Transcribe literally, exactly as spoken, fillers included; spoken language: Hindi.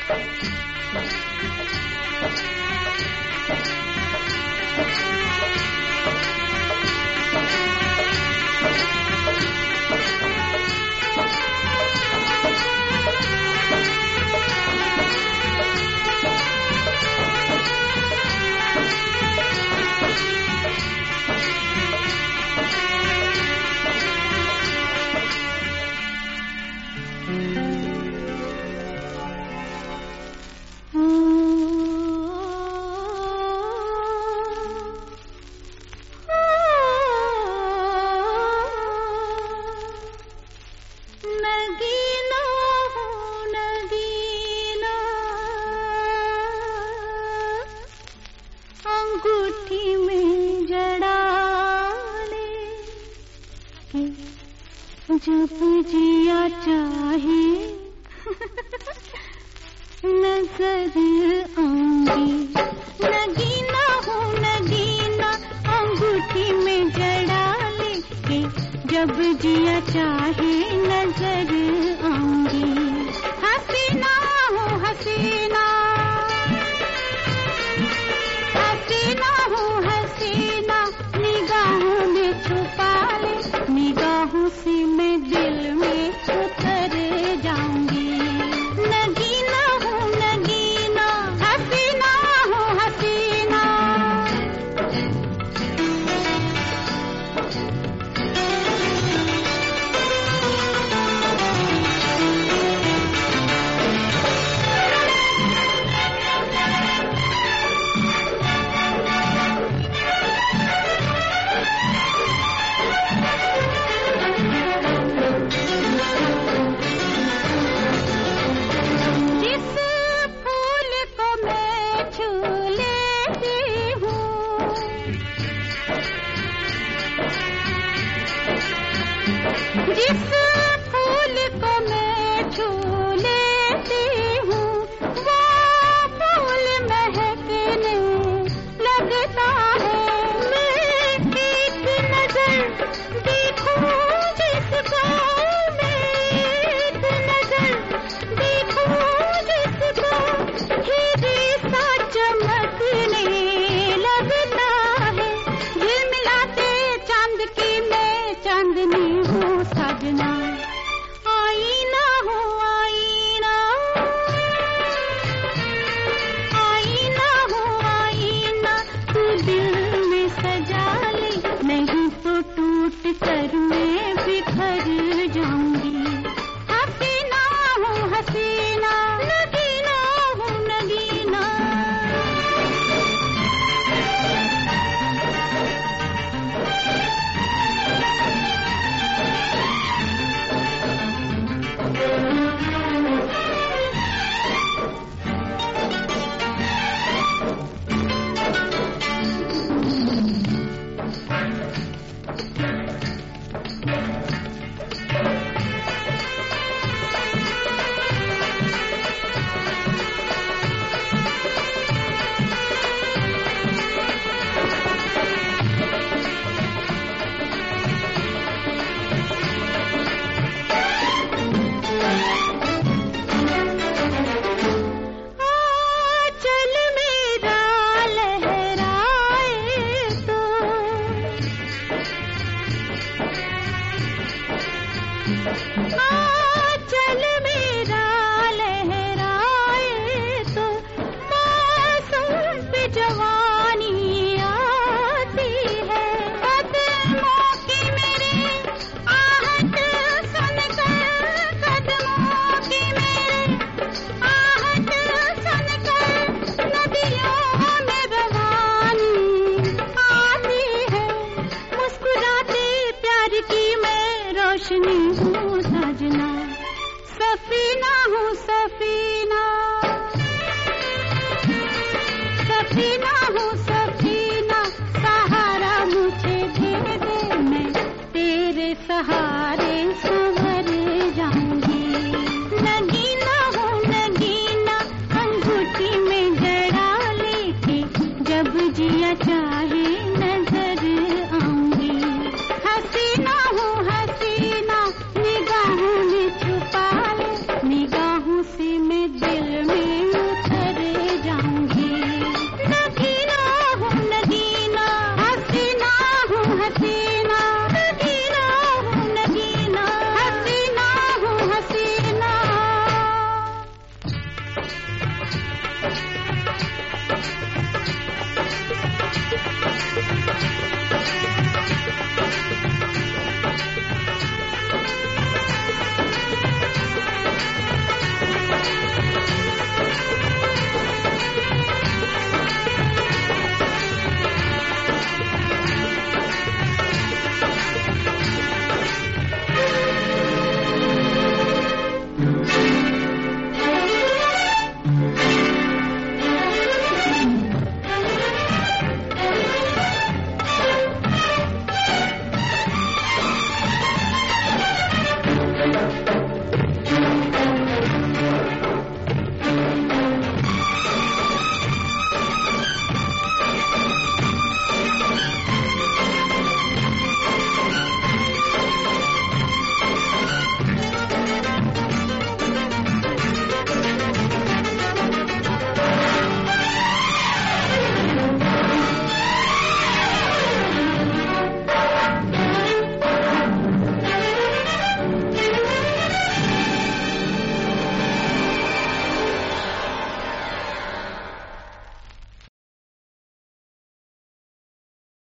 जब जिया चाहे नजर आऊंगी। नगीना हूँ नगीना अंगूठी में जड़ा लेके जब जिया चाहे नजर आऊंगी। हसीना हूँ हसीना हसीना हूँ हसीना निगाहों में छुपा ले निगाहों से मैं दिल में उतर जाऊंगी। नगीना हूँ नगीना हसीना हूँ हसीना। जिस फूल को मैं छू लेती हूँ वो फूल महकने लगता है। मैं एक नजर देखूं जिसको मैं एक नजर देखूं जिसको हीरे सा चमकने लगता है। झिलमिलाते चांद की मैं चांदनी हूँ सजना। आईना हो आईना आईना हो आईना तू दिल में सजा ले नहीं तो टूट कर मैं बिखर जाऊंगी। हसीना हूँ हसीना नगीना हूँ नगीना। चल मेरा लहराए तो मौसम पे जवानी आती है। कदमों की मेरे आहट सुनकर कदमों की मेरे आहट सुनकर नदियों में रवानी आती है। मुस्कुराते प्यार की मैं रोशनी हूँ सजना। सफीना हूँ सफीना।